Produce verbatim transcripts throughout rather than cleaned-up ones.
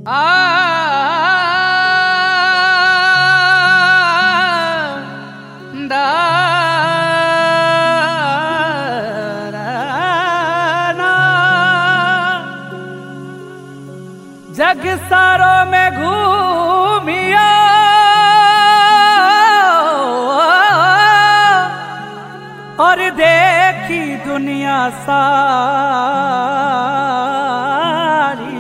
आ दा जग सारों में घूमिया और देखी दुनिया सारी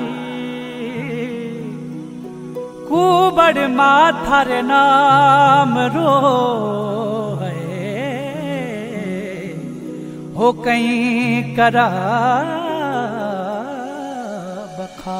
कुबड़ माथार नाम रो है हो कहीं करा बखा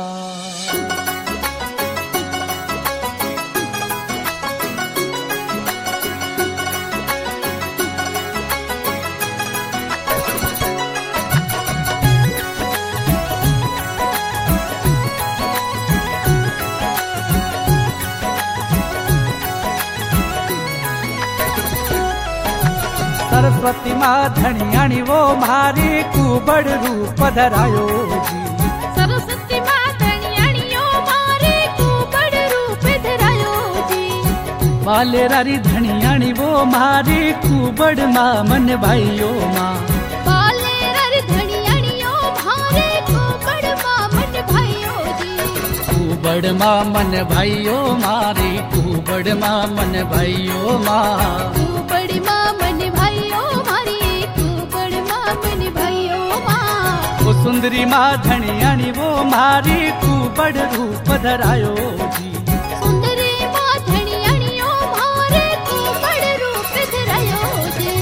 सरस्वती माँ धनियाणी वो मारी कुबड़ रूप धरायो जी। सरस्वती माँ धनियाणी वो मारी कुबड़ रूप धरायो जी। वाले रारी धनियाणी वो मारी कुबड़ माँ मन भाइयो माँ। वाले रारी धनियाणी वो मारी कुबड़ माँ मन भाइयो जी। कुबड़ माँ मन भाइयो मारी कुबड़ माँ मन भाइयो माँ। कुबड़ माँ मन भाइयो मारी कुबड़ माँ मन भाइयो माँ। वो सुंदरी माँ धनियाणी वो मारी कुबड़ रूप धरायो जी। सुंदरी माँ धनियाणी वो मारी कुबड़ रूप धरायो जी।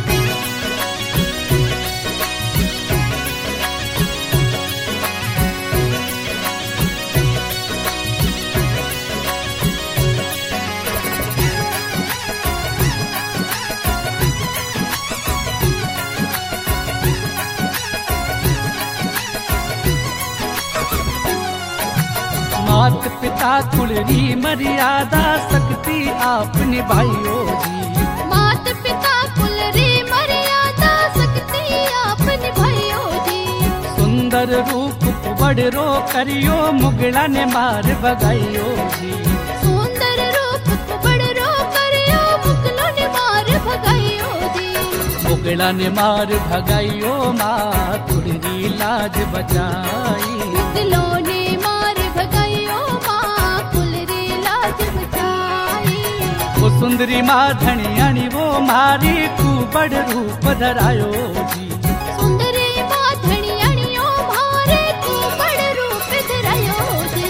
मात पिता कुलरी मर्यादा सकती आप निभाइयो जी। मात पिता कुलरी मर्यादा सकती आप निभाइयो जी। सुंदर रूप कुबड़ रो करियो मुगला ने मार भगाइयो जी। सुंदर रूप कुबड़ रो करियो मुगलों ने मार भगाइयो जी। मुगला ने मार भगाइयो माँ कुलरी लाज बचाई। मुगलों ने मार भगाइयो माँ कुलरी लाज बचाई। वो सुंदरी माँ धनियाणी वो मारी कुबड़ रूप धरायो जी। सुंदरी माँ धनियाणी वो मारे कुबड़ रूप धरायो जी।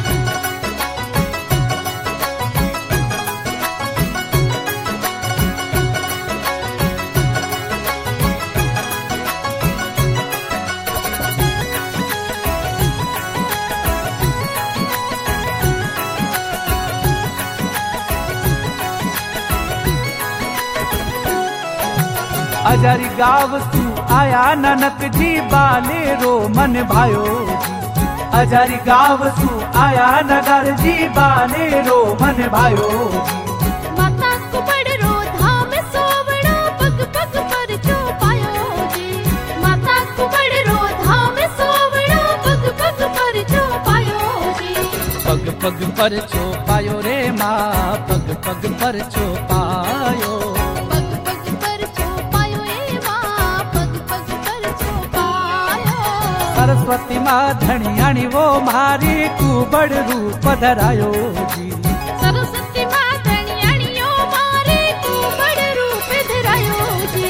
अजारी गाँव तू आया नानक जी बाले रो मन भायो जी। अजारी गाँव तू आया नगर जी बाले रो मन भायो जी। माता कुबड़ रो धाम सोवड़ो पग पग पर चौपायो जी। माता कुबड़ रो धाम सोवड़ो पग पग पर चौपायो जी। पग पग पर चौपायो रे माँ पग पग पर चौपायो। पग पग पर चौपायो रे माँ पग पग पर चौपायो। सरस्वती माँ धनियाणी वो मारी कुबड़ रूप धरायो जी। सरस्वती माँ धनियाणी वो मारी कुबड़ रूप धरायो जी।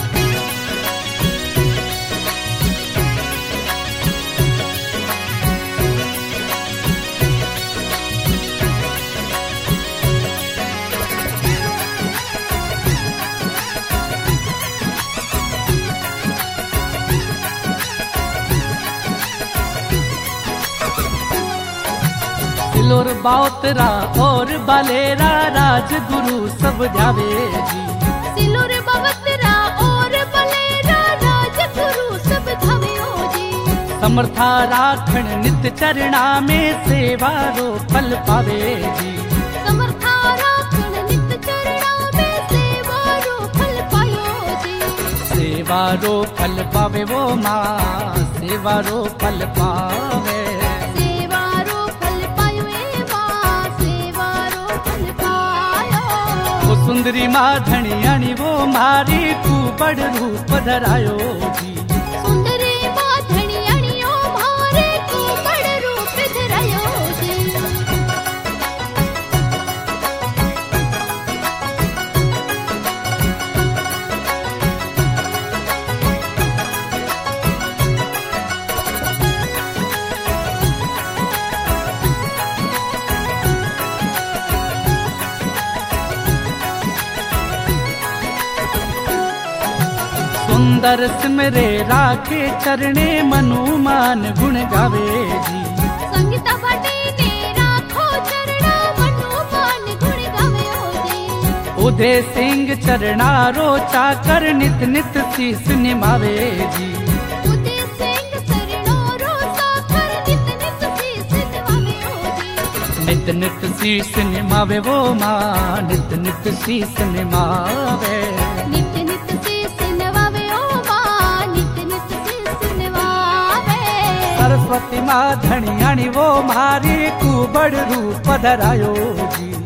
सिलोर बाउतरा और बालेरा राजगुरु सब ध्यावे जी। सिलोर बावतरा और बलेरा राजगुरु सब धाव्यो जी। समर्था राखण नित चरणा में सेवा रो फल पावे जी। समर्था राखण नित चरणा में सेवा रो फल पायो जी। सेवारो फल पावे वो माँ सेवारो फल पावे। सेवारो फल सुंदरी माँ धणियाणी वो मारी कुबड़ रूप धरायो जी। सुंदरी माँ धणियाणियो मारे कुबड़ रूप धरायो जी। सुंदर सिमरे राखे चरणे मनु मान गुण गावे जी। संगीता भाटे ने राखो चरणा मनु मान गुण गावे जी। उदय सिंह चरणारो चाकर नित नित शीस निमावे जी। उदय सिंह चरणारो चाकर नित नित शीस निमावे जी। नित नित शीस निमावे वो माँ नित नित शीस निमावे। नित नित शीस निमावे ओ माँ नित नित शीस निमावे। सरस्वती माँ धणियाणी वो मारी कुबड़ रूप धरायो जी।